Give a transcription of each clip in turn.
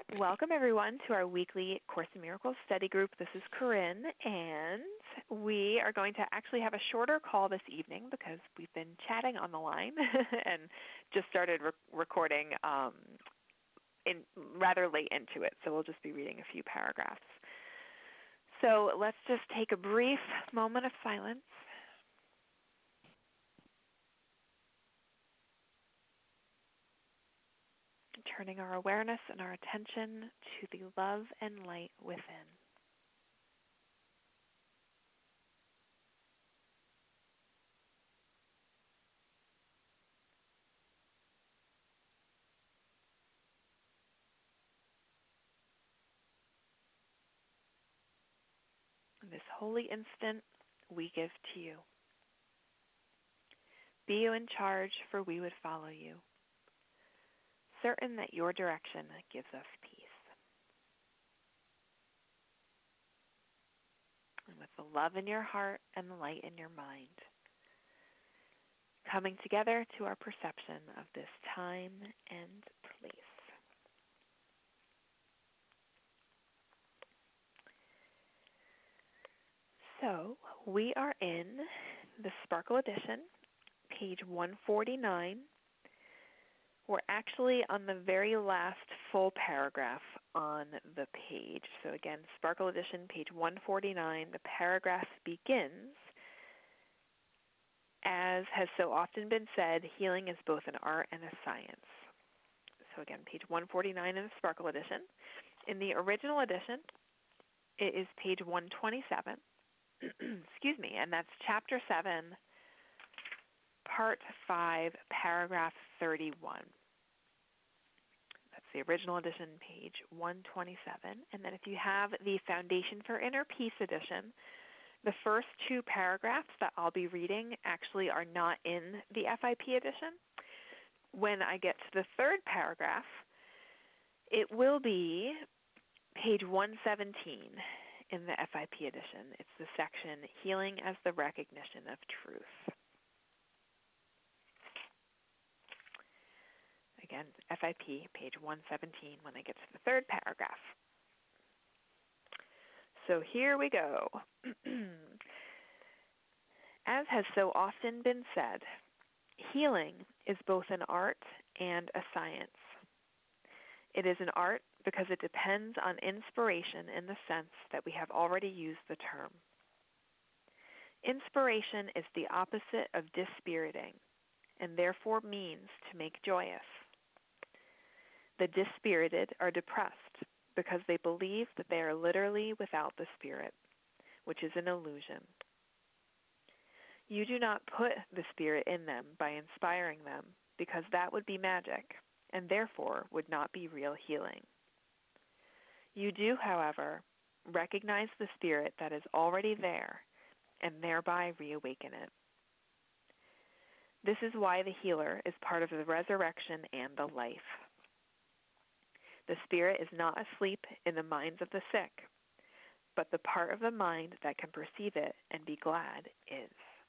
Welcome, everyone, to our weekly Course in Miracles study group. This is Corinne, and we are going to actually have a shorter call this evening because we've been chatting on the line and just started recording in rather late into it, so we'll just be reading a few paragraphs. So let's just take a brief moment of silence. Turning our awareness and our attention to the love and light within. In this holy instant, we give to you. Be you in charge, for we would follow you, certain that your direction gives us peace. And with the love in your heart and the light in your mind, coming together to our perception of this time and place. So we are in the Sparkle Edition, page 149. We're actually on the very last full paragraph on the page. So again, Sparkle Edition, page 149, the paragraph begins, as has so often been said, healing is both an art and a science. So again, page 149 in the Sparkle Edition. In the original edition, it is page 127, excuse me, and that's chapter 7, part 5, paragraph 31. That's the original edition, page 127. And then if you have the Foundation for Inner Peace edition, the first two paragraphs that I'll be reading actually are not in the FIP edition. When I get to the third paragraph, it will be page 117 in the FIP edition. It's the section, Healing as the Recognition of Truth. Again, FIP, page 117, when I get to the third paragraph. So here we go. As has so often been said, healing is both an art and a science. It is an art because it depends on inspiration in the sense that we have already used the term. Inspiration is the opposite of dispiriting, and therefore means to make joyous. The dispirited are depressed because they believe that they are literally without the spirit, which is an illusion. You do not put the spirit in them by inspiring them, because that would be magic, and therefore would not be real healing. You do, however, recognize the spirit that is already there, and thereby reawaken it. This is why the healer is part of the resurrection and the life. The spirit is not asleep in the minds of the sick, but the part of the mind that can perceive it and be glad is.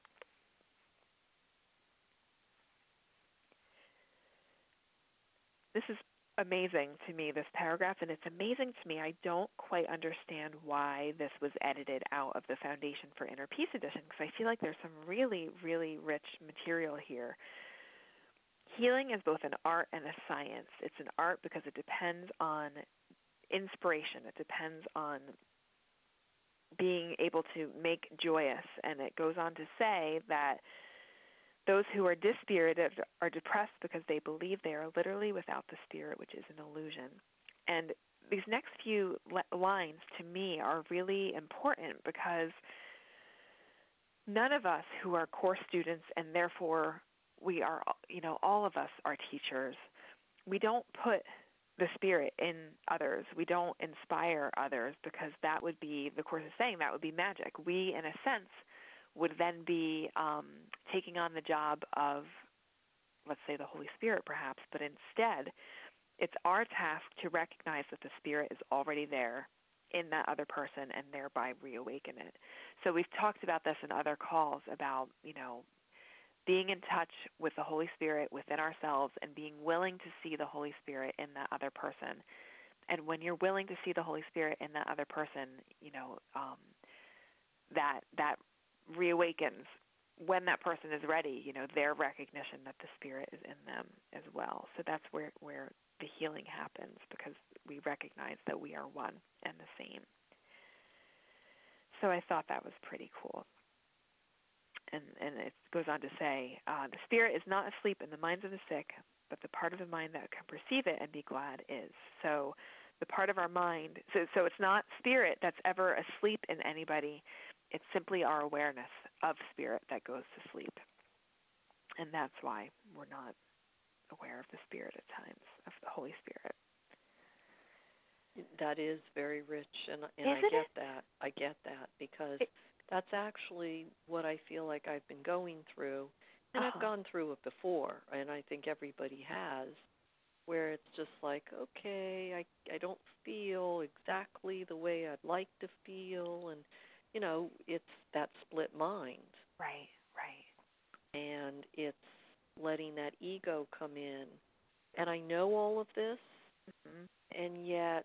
This is amazing to me, this paragraph, and it's amazing to me. I don't quite understand why this was edited out of the Foundation for Inner Peace edition, because I feel like there's some really, really rich material here. Healing is both an art and a science. It's an art because it depends on inspiration. It depends on being able to make joyous. And it goes on to say that those who are dispirited are depressed because they believe they are literally without the spirit, which is an illusion. And these next few lines to me are really important because none of us who are course students, and therefore we are, all of us are teachers, we don't put the spirit in others. We don't inspire others because that would be, the Course is saying, that would be magic. We, in a sense, would then be taking on the job of, let's say, the Holy Spirit perhaps, but instead it's our task to recognize that the Spirit is already there in that other person and thereby reawaken it. So we've talked about this in other calls about, being in touch with the Holy Spirit within ourselves and being willing to see the Holy Spirit in that other person And when you're willing to see the Holy Spirit in that other person, that reawakens when that person is ready, their recognition that the Spirit is in them as well. So that's where the healing happens, because we recognize that we are one and the same. So I thought that was pretty cool. And it goes on to say, the Spirit is not asleep in the minds of the sick, but the part of the mind that can perceive it and be glad is. So the part of our mind, so it's not Spirit that's ever asleep in anybody. It's simply our awareness of Spirit that goes to sleep. And that's why we're not aware of the Spirit at times, of the Holy Spirit. That is very rich, and I get that. I get that, because that's actually what I feel like I've been going through. And I've gone through it before, and I think everybody has, where it's just like, okay, I don't feel exactly the way I'd like to feel, and, it's that split mind. Right. And it's letting that ego come in. And I know all of this, and yet,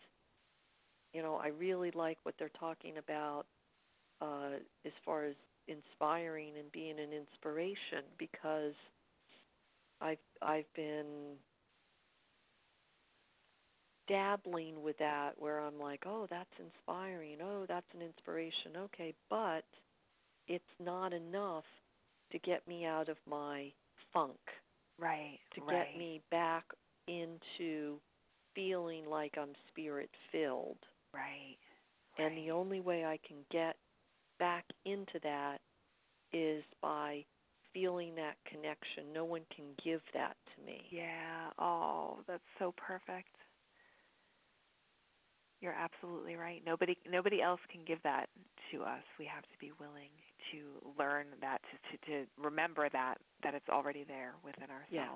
I really like what they're talking about as far as inspiring and being an inspiration, because I've been dabbling with that, where I'm like, oh, that's inspiring, oh, that's an inspiration, okay, but it's not enough to get me out of my funk, to get me back into feeling like I'm Spirit-filled. And the only way I can get back into that is by feeling that connection. No one can give that to me. Yeah. Oh, that's so perfect. You're absolutely right. Nobody else can give that to us. We have to be willing to learn that, to remember that it's already there within ourselves. Yes.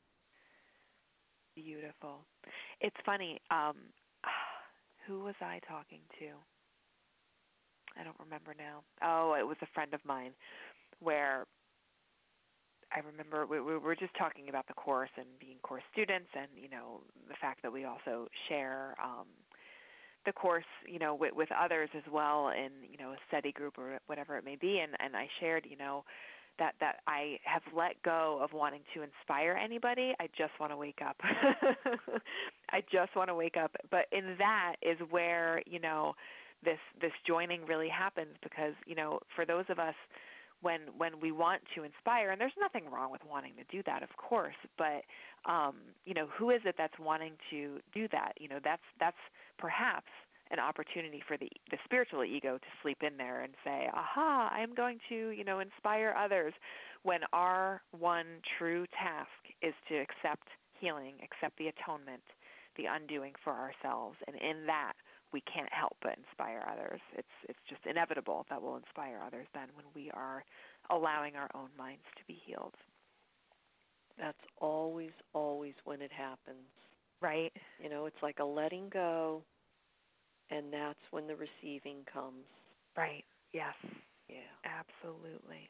Beautiful. It's funny. Who was I talking to? I don't remember now. Oh, it was a friend of mine, where I remember we were just talking about the course and being course students, and the fact that we also share the course, with others as well in, a study group or whatever it may be. And I shared, that I have let go of wanting to inspire anybody. I just want to wake up. I just want to wake up. But in that is where, this joining really happens, because, for those of us, when we want to inspire, and there's nothing wrong with wanting to do that, of course, but who is it that's wanting to do that? That's perhaps an opportunity for the spiritual ego to sleep in there and say, aha, I'm going to, inspire others, when our one true task is to accept healing, accept the atonement, the undoing for ourselves. And in that, we can't help but inspire others. It's just inevitable that we'll inspire others then, when we are allowing our own minds to be healed. That's always when it happens. Right. It's like a letting go, and that's when the receiving comes. Right. Yes. Yeah. Absolutely.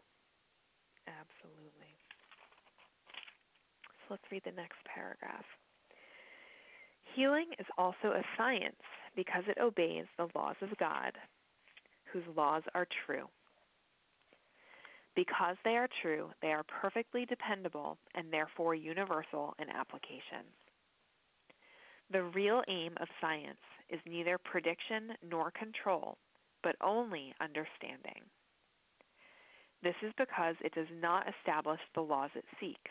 So let's read the next paragraph. Healing is also a science, because it obeys the laws of God, whose laws are true. Because they are true, they are perfectly dependable and therefore universal in application. The real aim of science is neither prediction nor control, but only understanding. This is because it does not establish the laws it seeks,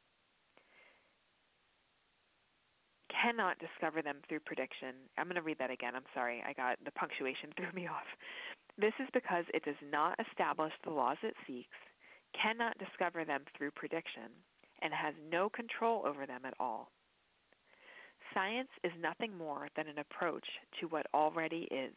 cannot discover them through prediction. I'm going to read that again. I'm sorry. The punctuation threw me off. This is because it does not establish the laws it seeks, cannot discover them through prediction, and has no control over them at all. Science is nothing more than an approach to what already is.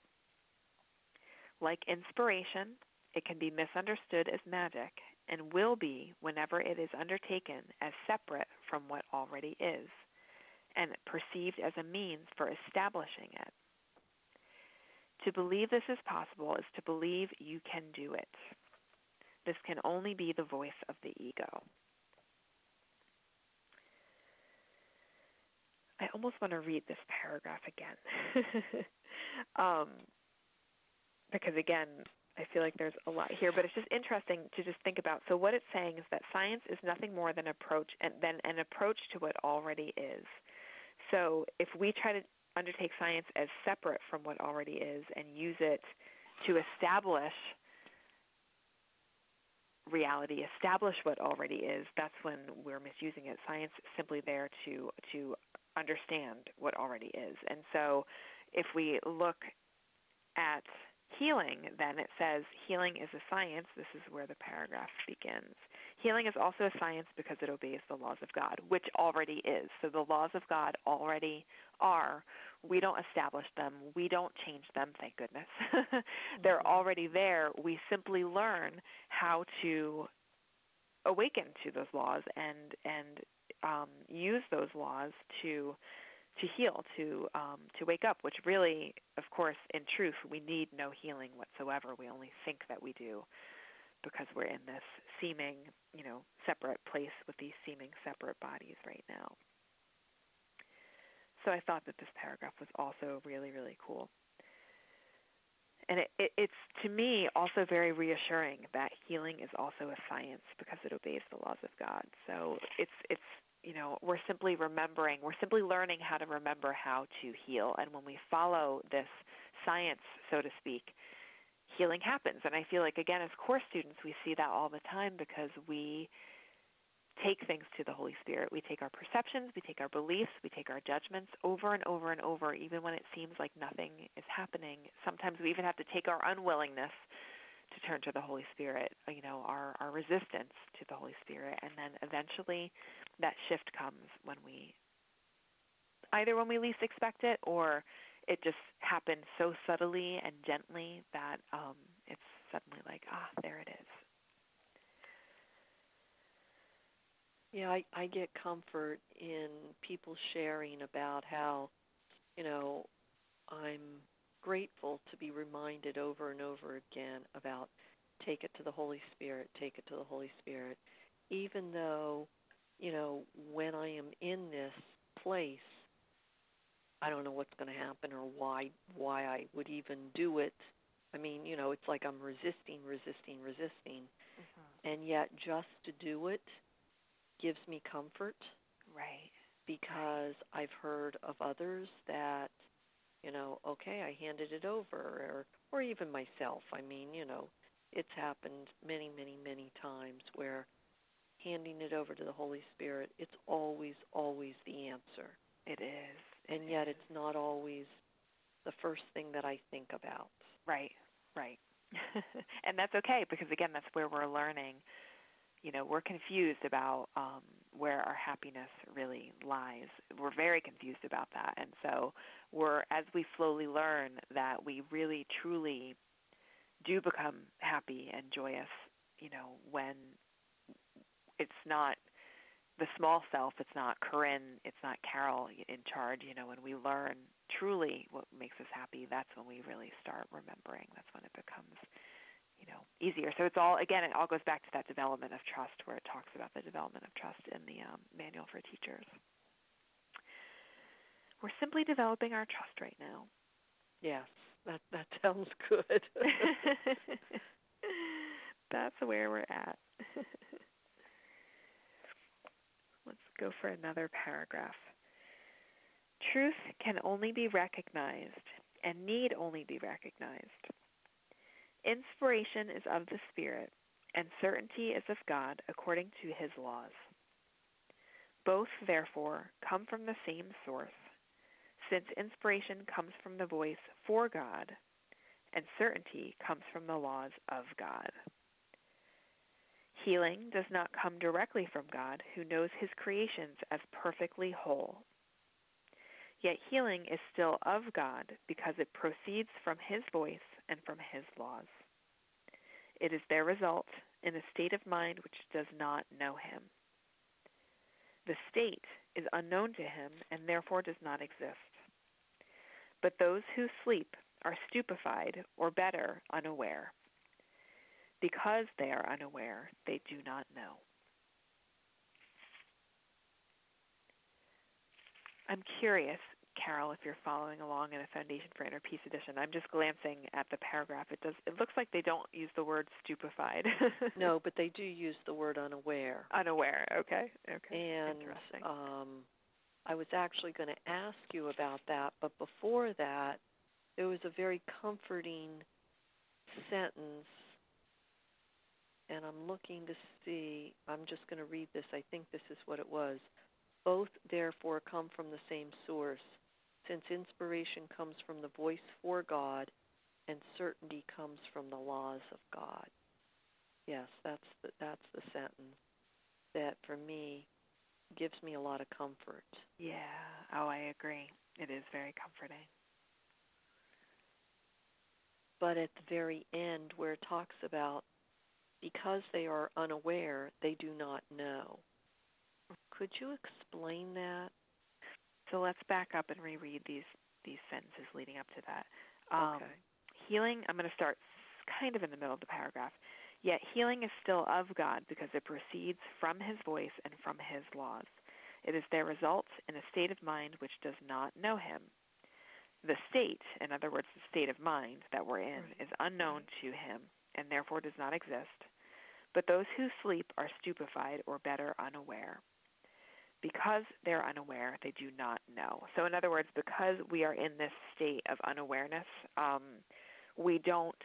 Like inspiration, it can be misunderstood as magic, and will be whenever it is undertaken as separate from what already is, and perceived as a means for establishing it. To believe this is possible is to believe you can do it. This can only be the voice of the ego. I almost want to read this paragraph again. um, because again, I feel like there's a lot here, but it's just interesting to just think about. So what it's saying is that science is nothing more than an approach to what already is. So if we try to undertake science as separate from what already is and use it to establish reality, establish what already is, that's when we're misusing it. Science is simply there to understand what already is. And so if we look at healing, then it says healing is a science. This is where the paragraph begins. Healing is also a science because it obeys the laws of God, which already is. So the laws of God already are. We don't establish them. We don't change them, thank goodness. They're already there. We simply learn how to awaken to those laws and use those laws to heal, to wake up, which really, of course, in truth, we need no healing whatsoever. We only think that we do because we're in this seeming, separate place with these seeming separate bodies right now. So I thought that this paragraph was also really, really cool. And it's, to me, also very reassuring that healing is also a science because it obeys the laws of God. So it's we're simply learning how to remember how to heal. And when we follow this science, so to speak, healing happens. And I feel like, again, as course students, we see that all the time because we take things to the Holy Spirit. We take our perceptions, we take our beliefs, we take our judgments over and over and over, even when it seems like nothing is happening. Sometimes we even have to take our unwillingness to turn to the Holy Spirit, our resistance to the Holy Spirit, and then eventually that shift comes when we least expect it, or it just happens so subtly and gently that it's suddenly like, there it is. Yeah, I get comfort in people sharing about how, I'm grateful to be reminded over and over again about take it to the Holy Spirit, take it to the Holy Spirit. Even though, when I am in this place, I don't know what's going to happen or why I would even do it. I mean, it's like I'm resisting. Mm-hmm. And yet just to do it gives me comfort. Right. Because I've heard of others that, okay, I handed it over, or even myself. I mean, it's happened many, many, many times where handing it over to the Holy Spirit, it's always, always the answer. It is. And yet it's not always the first thing that I think about. Right. And that's okay, because again, that's where we're learning. We're confused about where our happiness really lies. We're very confused about that. And so as we slowly learn that we really, truly do become happy and joyous, when it's not the small self, it's not Corinne, it's not Carol in charge, when we learn truly what makes us happy, that's when we really start remembering. That's when it becomes easier. So it all goes back to that development of trust, where it talks about the development of trust in the Manual for Teachers. We're simply developing our trust right now. Yes, that sounds good. That's where we're at. Let's go for another paragraph. Truth can only be recognized and need only be recognized. Inspiration is of the Spirit, and certainty is of God according to His laws. Both, therefore, come from the same source, since inspiration comes from the voice for God, and certainty comes from the laws of God. Healing does not come directly from God, who knows His creations as perfectly whole. Yet healing is still of God because it proceeds from His voice and from His laws. It is their result in a state of mind which does not know Him. The state is unknown to Him and therefore does not exist. But those who sleep are stupefied, or better, unaware. Because they are unaware, they do not know. I'm curious, Carol, if you're following along in a Foundation for Inner Peace edition. I'm just glancing at the paragraph. It looks like they don't use the word stupefied. No, but they do use the word unaware. Unaware. Okay. And interesting. I was actually going to ask you about that, but before that, there was a very comforting sentence, and I'm looking to see. I'm just going to read this. I think this is what it was. Both, therefore, come from the same source, since inspiration comes from the voice for God, and certainty comes from the laws of God. Yes, that's the sentence that, for me, gives me a lot of comfort. Yeah. Oh, I agree. It is very comforting. But at the very end, where it talks about because they are unaware, they do not know. Could you explain that? So let's back up and reread these sentences leading up to that. Okay. Healing, I'm going to start kind of in the middle of the paragraph. Yet healing is still of God because it proceeds from His voice and from His laws. It is their result in a state of mind which does not know Him. The state, in other words, the state of mind that we're in, is unknown to Him and therefore does not exist. But those who sleep are stupefied, or better, unaware. Because they're unaware, they do not know. So in other words, because we are in this state of unawareness, we don't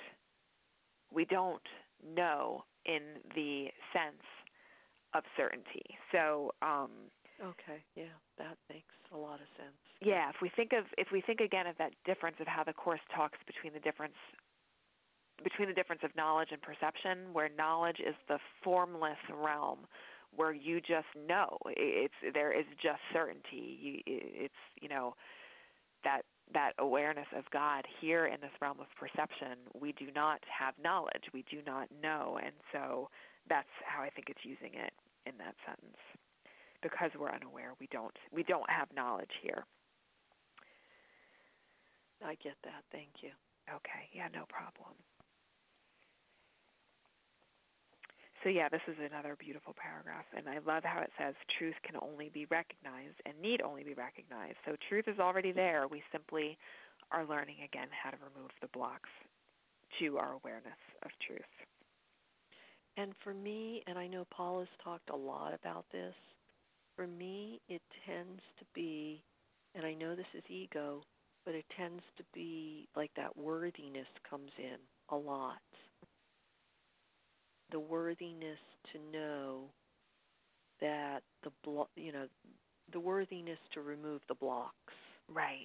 know in the sense of certainty. So okay, yeah, that makes a lot of sense. Yeah, if we think again of that difference of how the Course talks between the difference of knowledge and perception, where knowledge is the formless realm where you just know. There is just certainty. That awareness of God. Here in this realm of perception, we do not have knowledge. We do not know, and so that's how I think it's using it in that sentence. Because we're unaware, we don't have knowledge here. I get that. Thank you. Okay. Yeah, no problem. So yeah, this is another beautiful paragraph, and I love how it says truth can only be recognized and need only be recognized. So truth is already there. We simply are learning again how to remove the blocks to our awareness of truth. And for me, and I know Paul has talked a lot about this, for me it tends to be, and I know this is ego, but it tends to be like that worthiness comes in a lot. The worthiness to know that the worthiness to remove the blocks. Right.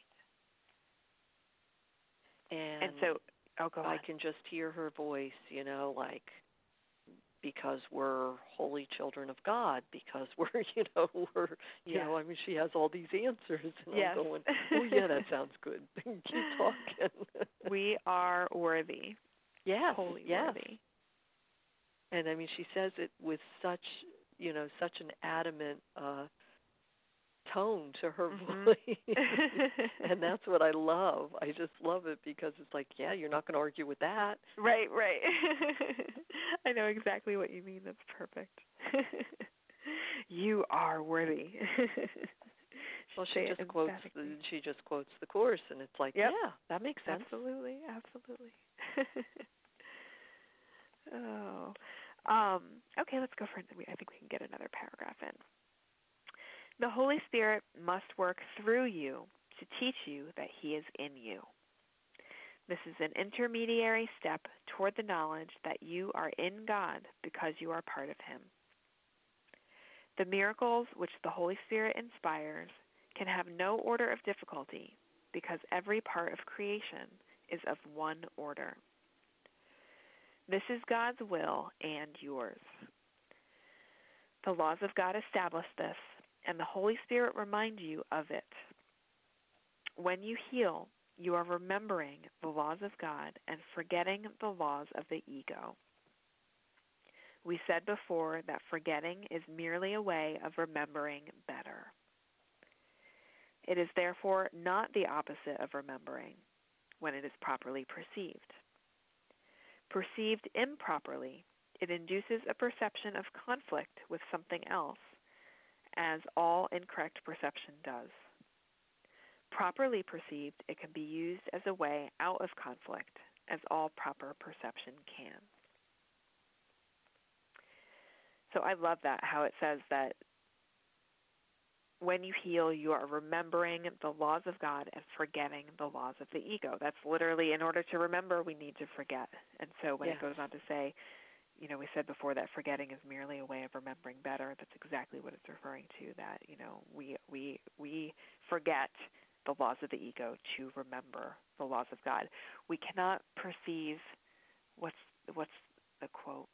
And so, go on. I can just hear her voice, like, because we're holy children of God, because we're, I mean, she has all these answers, and yes. I'm going, oh yeah, that sounds good. Keep talking. We are worthy. Yes, Holy yes. worthy. And I mean, she says it with such an adamant tone to her voice. And that's what I love. I just love it because it's like, yeah, you're not going to argue with that. Right. I know exactly what you mean. That's perfect. You are worthy. Well, she just quotes the Course, and it's like, yep. Yeah, that makes sense. Absolutely. Okay, let's go for it. I think we can get another paragraph in. The Holy Spirit must work through you to teach you that He is in you. This is an intermediary step toward the knowledge that you are in God because you are part of Him. The miracles which the Holy Spirit inspires can have no order of difficulty because every part of creation is of one order. This is God's will and yours. The laws of God establish this, and the Holy Spirit reminds you of it. When you heal, you are remembering the laws of God and forgetting the laws of the ego. We said before that forgetting is merely a way of remembering better. It is therefore not the opposite of remembering when it is properly perceived. Perceived improperly, it induces a perception of conflict with something else, as all incorrect perception does. properly perceived, it can be used as a way out of conflict, as all proper perception can. So I love that, how it says that when you heal, you are remembering the laws of God and forgetting the laws of the ego. That's literally, in order to remember, we need to forget. And so when it goes on to say, we said before that forgetting is merely a way of remembering better. That's exactly what it's referring to, that, we forget the laws of the ego to remember the laws of God. We cannot perceive, what's the quote?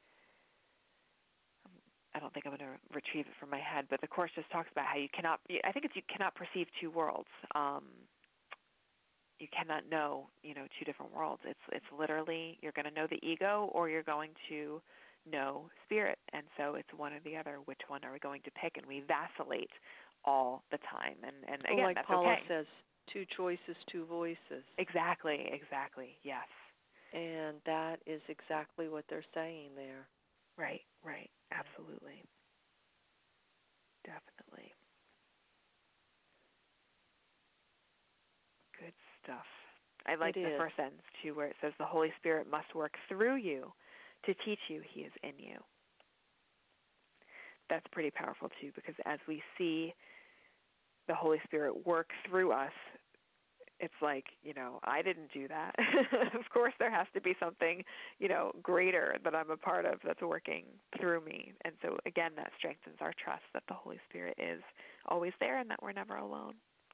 I don't think I'm going to retrieve it from my head, but the Course just talks about how you cannot perceive two worlds. You cannot know, two different worlds. It's literally, you're going to know the ego or you're going to know spirit. And so it's one or the other. Which one are we going to pick? And we vacillate all the time. And again, like that's Paula okay. says, two choices, two voices. Exactly, yes. And that is exactly what they're saying there. Right, absolutely. Definitely. Good stuff. I like the first sentence, too, where it says the Holy Spirit must work through you to teach you He is in you. That's pretty powerful, too, because as we see the Holy Spirit work through us, it's like, I didn't do that. Of course, there has to be something, greater that I'm a part of that's working through me. And so, again, that strengthens our trust that the Holy Spirit is always there and that we're never alone.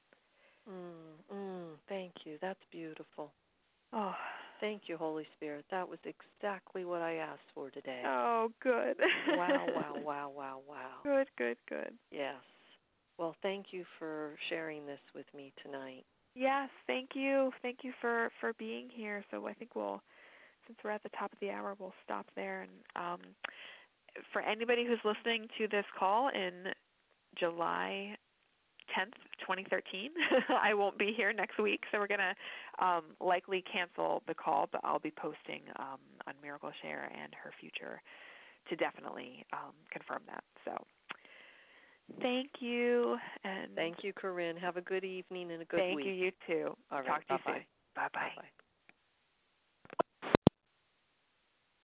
Thank you. That's beautiful. Oh, thank you, Holy Spirit. That was exactly what I asked for today. Oh, good. Wow. Good. Yes. Well, thank you for sharing this with me tonight. Yes, thank you. Thank you for being here. So I think since we're at the top of the hour, we'll stop there. And for anybody who's listening to this call in July 10th, 2013, I won't be here next week, so we're going to likely cancel the call, but I'll be posting on Miracle Share and Her Future to definitely confirm that. So thank you. And thank you, Corinne. Have a good evening and a good week. Thank you, you too. All right. Talk to you soon. Bye-bye. Bye-bye.